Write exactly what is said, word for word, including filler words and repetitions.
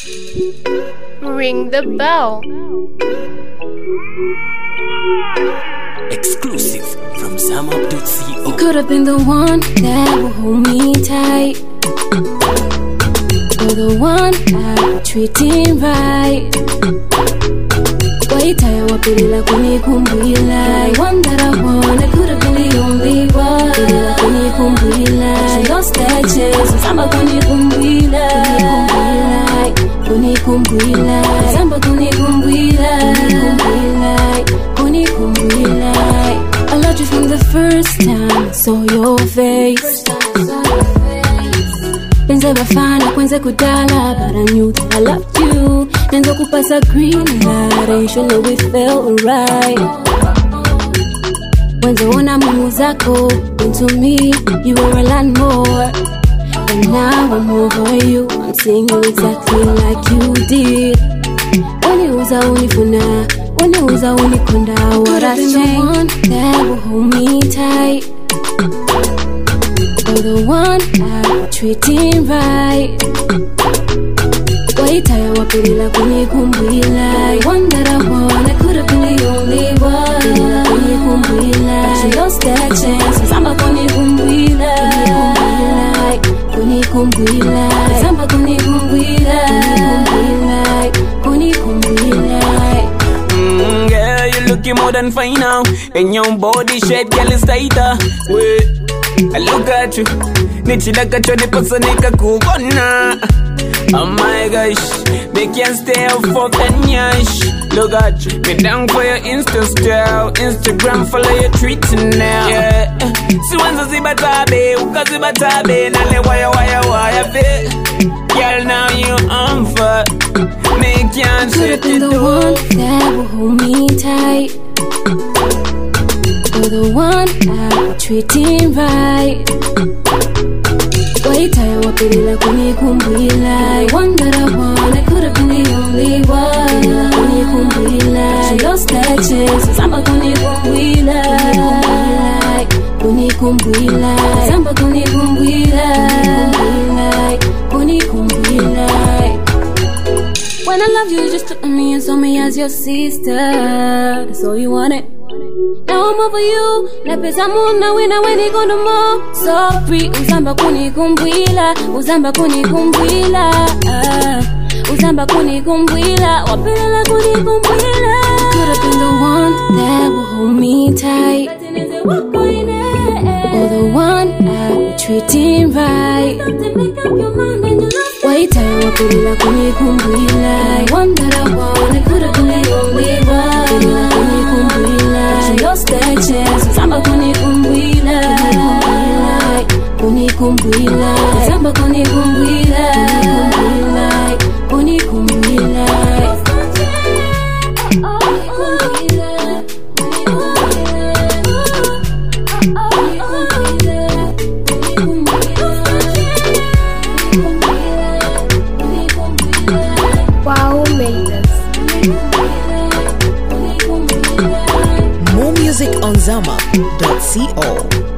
Ring the bell. Exclusive from zamup dot co. You could have been the one that would hold me tight, or the one I would treating right. Wait, I would be like when you come be like one that I want. I could have been the only one. Be like when you come be like she lost that chance. I'm a when you come be like when you come be like I'm a when you come be like when you come be like. I loved you from the first time I saw your face. Penza bafana kwenze kudala, but I knew that I loved you. Nenzo kupasa green light, and you know we felt right. Wenzo ona mumu zako into me, you were a lot more. And now I'm over you, I'm seeing you exactly like you did. When you was a unifuna, when you was a unikonda, what I changed, that will hold me tight. You're the one I was treating right. Wait, I was pretty like when you come be like one that I want. I could have been the only one. Pretty like when you come be like she lost that chance. Cause I'm a when you come be like when you come be like cause I'm a when you come be like when you come be like. Mm, girl, you looking more than fine now, and your body shape, girl, is tighter. Wait, I look at you, nichida kachoni pasanika kubona. Oh my gosh, they can't stay up for the nyash. Look at you, me down for your Insta style, Instagram follow your tweets now. Yeah, si wanza zibatabe, ukazibatabe, nale waya waya waya fit. Girl, now you on fire, me can't shut the door. Could've been the one that will hold me tight, you're the one I was treating right. Wait, I was pretty like when you come be like one that I want. I could have been the only one. When you come be like she lost that chance. Cause I'm a when you come be like when you come be like I'm a when you come be like when you come be like. When I love you, you just look at me and saw me as your sister. That's all you wanted. Now I'm over you. Napesa muna wina weni kondo mo. So free. Uzamba kuni kumbwila. Uzamba kuni kumbwila. uh, Uzamba kuni kumbwila. Wapelela kuni kumbwila. Could've been the one that will hold me tight, or the one I was treating right. Wait, I was pretty like kuni kumbwila. One that I want. I could've been the only one. Pretty like kuni kumbwila. She lost that chance. Cause I'm a kuni kumbwila. Kuni kumbwila. Cause I'm a kuni kumbwila. Kuni kumbwila. Wow, made this. More music on zamup dot co.